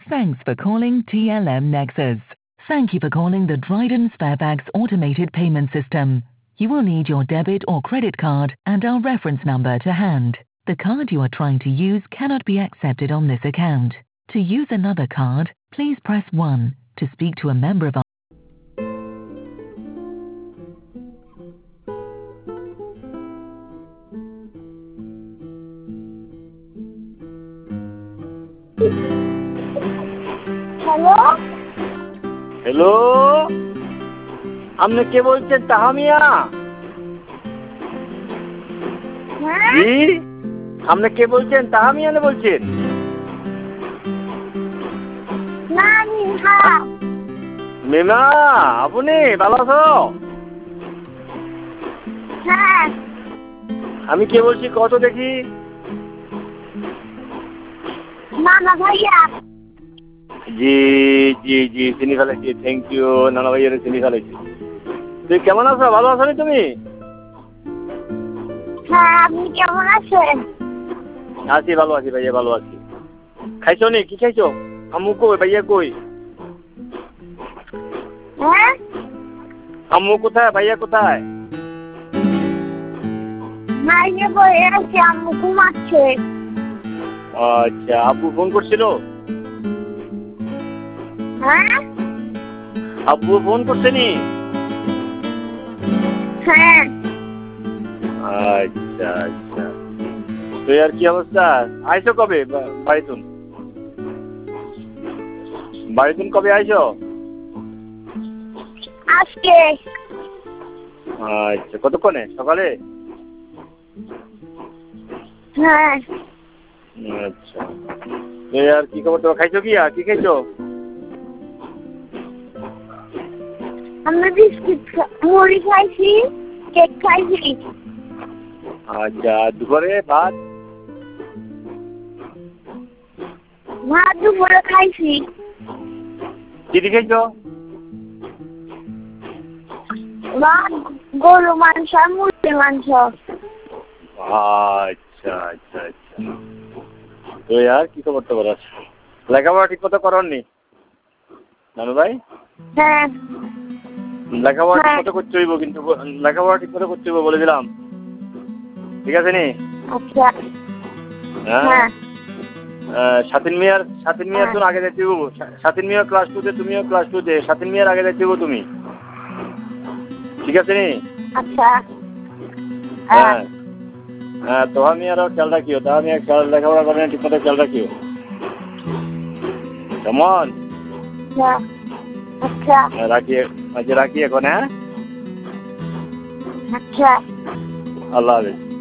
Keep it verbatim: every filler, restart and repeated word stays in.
Thanks for calling T L M Nexus. Thank you for calling the Dryden Sparebags automated payment system. You will need your debit or credit card and our reference number to hand. The card you are trying to use cannot be accepted on this account. To use another card, please press one. To speak to a member of our hello hello আপনি কে বলছেন তাহামিয়া? হ্যাঁ জি আপনি কে বলছেন তাহামিয়া না বলছেন? না মিহা মিমা আপনি ভালো আছো? হ্যাঁ আমি কে বলছি কত দেখি? নানা ভাইয়া জি জি জি চিনি ফেলেছি, থ্যাংক ইউ। নানা ভাইয়ের চিনি ফেলেছি। তুই কেমন আছো? ভালো আছো নি তুমি? হ্যাঁ আপনি কেমন আছেন? আছি ভালো আছি ভাইয়া, ভালো আছি। খাইছো নি? কি খাইছো? আম্মু কই? ভাইয়া কই? হ্যাঁ আম্মু কোথায়? ভাইয়া কোথায়? মাইনে বয়ে আছে, আম্মু ঘুমাচ্ছে। আচ্ছা, আব্বু ফোন করছিল? হ্যাঁ আব্বু ফোন করছেনি? হ্যাঁ আচ্ছা আচ্ছা। তুই আর কি অবস্থা? আইছো কবে বাড়িতুন? বাড়িতুন কবে আইছো? আজকে। আচ্ছা, কতক্ষণে? সকালে? হ্যাঁ আচ্ছা, তুই আর কি খবর? তোমার খাইছো কি? আর কি খাইছো? আমি বিস্কুট মুড়ি খাইছি, কেক খাইছি। আচ্ছা, দুপুরে ভাত? ভাত দুপুরে খাইছি। কি দিয়ে খাইছো? ভাত গরু মাংস আর মুরগির মাংস। আচ্ছা আচ্ছা আচ্ছা। তুই আর কি খবর টবর আছে? লেখাপড়া ঠিক মতো করাননি নানু ভাই? হ্যাঁ লেখাপড়া ঠিক মতো করতে হইব, কিন্তু লেখাপড়া ঠিক মতো করতে হইব বলে দিলাম, ঠিক আছে নি? আচ্ছা হ্যাঁ স্বাধীন মিয়ার স্বাধীন মিয়ার তো আগে যাইতে হইব। স্বাধীন মিয়া ক্লাস টুতে, তুমিও ক্লাস টুতে। স্বাধীন মিয়ার আগে যাইতে হইব তুমি, ঠিক আছে নি? আচ্ছা হ্যাঁ হ্যাঁ, তোহা মিয়ারও খেয়াল রাখিও। তোহা মিয়া খেয়াল লেখাপড়া করে ঠিক মতো খেয়াল রাখিও, কেমন? আচ্ছা রাখি, আচ্ছা রাখি এখন। হ্যাঁ আচ্ছা আল্লাহ হাফেজ।